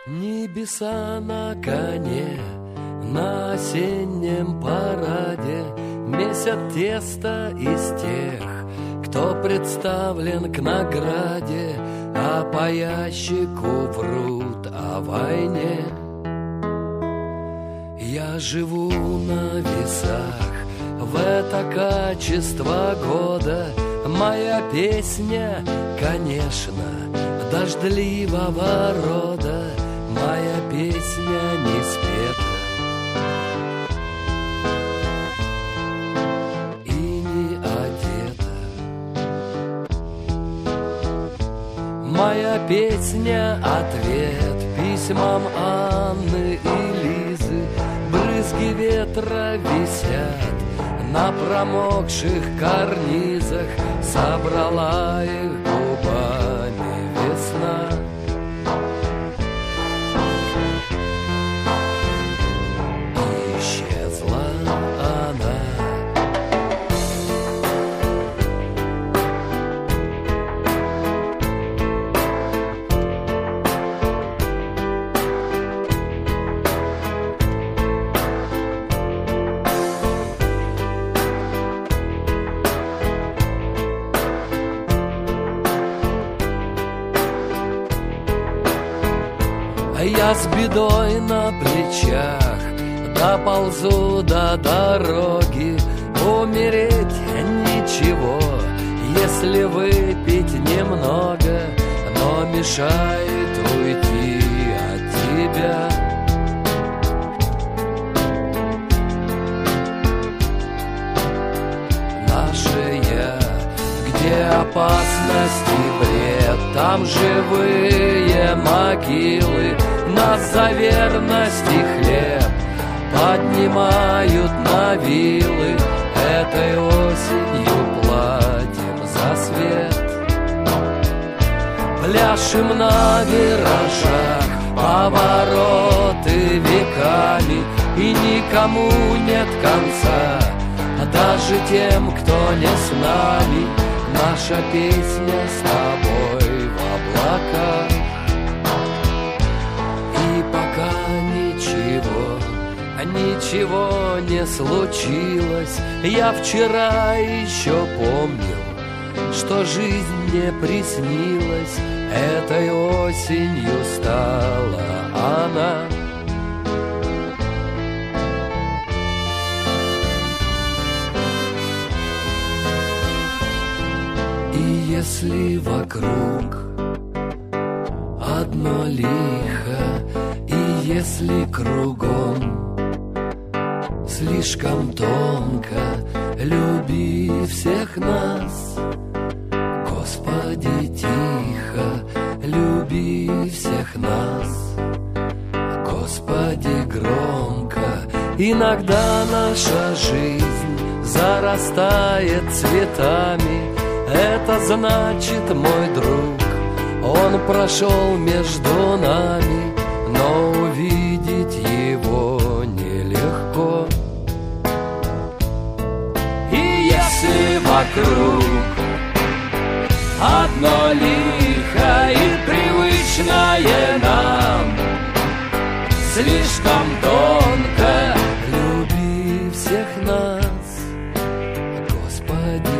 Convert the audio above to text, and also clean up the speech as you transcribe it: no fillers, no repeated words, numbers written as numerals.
Небеса на коне, на осеннем параде месят тесто из тех, кто представлен к награде, а по ящику врут о войне. Я живу на весах в это качество года. Моя песня, конечно, дождливого рода. Моя песня не спета и не одета. Моя песня — ответ письмам Анны и Лизы. Брызги ветра висят на промокших карнизах. Собрала их губами весна. Исчезла она. Я с бедой на плечах доползу до дороги. Умереть ничего, если выпить немного, но мешает уйти от тебя. Наше я, где опасность и бред, там живые могилы. Нас за верность и хлеб поднимают на вилы. Этой осенью платим за свет. Пляшем на виражах повороты веками, и никому нет конца, даже тем, кто не с нами. Наша песня с тобой в облаках. Ничего не случилось. Я вчера еще помнил, что жизнь мне приснилась. Этой осенью стала она. И если вокруг одно лихо, и если кругом слишком тонко, люби всех нас, Господи, тихо, люби всех нас, Господи, громко. Иногда наша жизнь зарастает цветами. Это значит, мой друг, он прошел между нами, но увидеть его нелегко. Если вокруг одно лихо и привычное нам, слишком тонко, люби всех нас, Господи.